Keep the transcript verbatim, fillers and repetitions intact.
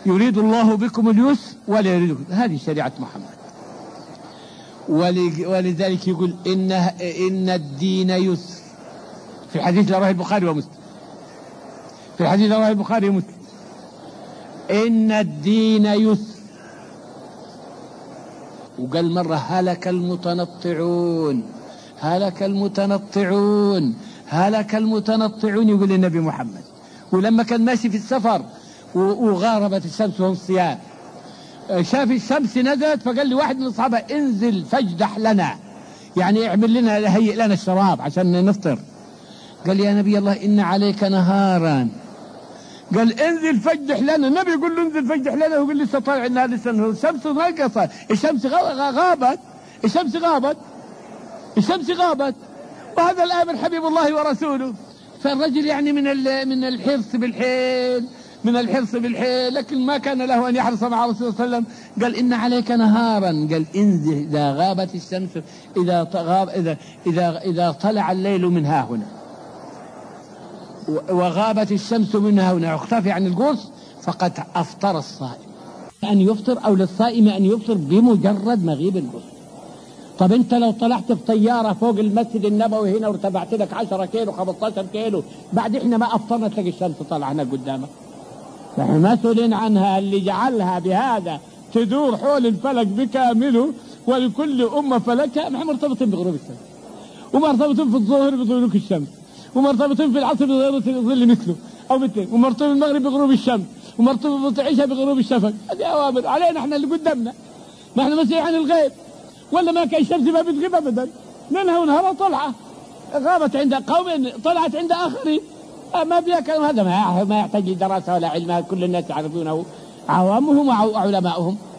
يريد الله بكم اليسر ولا يريد بكم. هذه شريعة محمد. ولذلك يقول إن, إن الدين يسر في الحديث رواه البخاري ومسلم، في الحديث رواه البخاري ومسلم إن الدين يسر. وقال مرة هلك المتنطعون، هلك المتنطعون، هلك المتنطعون، يقول النبي محمد. ولما كان ماشي في السفر وغاربت الشمس وهو الصيام، شاف الشمس نزلت فقال لي واحد من الصحابة انزل فاجدح لنا، يعني اعمل لنا، هيئ لنا الشراب عشان نفطر. قال يا نبي الله إن عليك نهارا. قال انزل فاجدح لنا. النبي يقول له انزل فاجدح لنا ويقول لسه طالع النهار، لسه الشمس نقصت، الشمس غابت، الشمس غابت، الشمس غابت. وهذا الآمر حبيب الله ورسوله. فالرجل يعني من من الحرص بالحيل، من الحرص بالحيل، لكن ما كان له أن يحرص مع رسول الله صلى الله عليه وسلم. قال إن عليك نهارا، قال انزل إذا غابت الشمس، إذا غاب إذا إذا إذا طلع الليل من ها هنا وغابت الشمس من ها هنا واختفى عن القرص فقد أفطر الصائم. أن يفطر أو للصائم أن يفطر بمجرد مغيب القرص. طب أنت لو طلعت في طيارة فوق المسجد النبوي هنا وارتفعت لك عشرة كيلو خمستاشر كيلو، بعد إحنا ما أفطرنا تلاقي الشمس طالعة هنا قدامك. نحن مسؤولين عنها، اللي جعلها بهذا تدور حول الفلك بكامله ولكل أمة فلكها. نحن مرتبطين بغروب الشمس، ومرتبطين في الظهر بطلوع الشمس، ومرتبطين في العصر بظل مثله أو مثله، ومرتبطين المغرب بغروب الشمس، ومرتبطين في العشاء بغروب الشفق. هذه أوامر علينا احنا اللي قدامنا. نحن مسؤولين عن الغيب، ولا ما كان الشمس ما بتغيب أبدا، لأنها ونهارها طلعة، غابت عند قوم طلعت عند آخرين. ما بيكن هذا ما ما يحتاج دراسة ولا علم، كل الناس يعرفونه، عوامهم وعلماؤهم.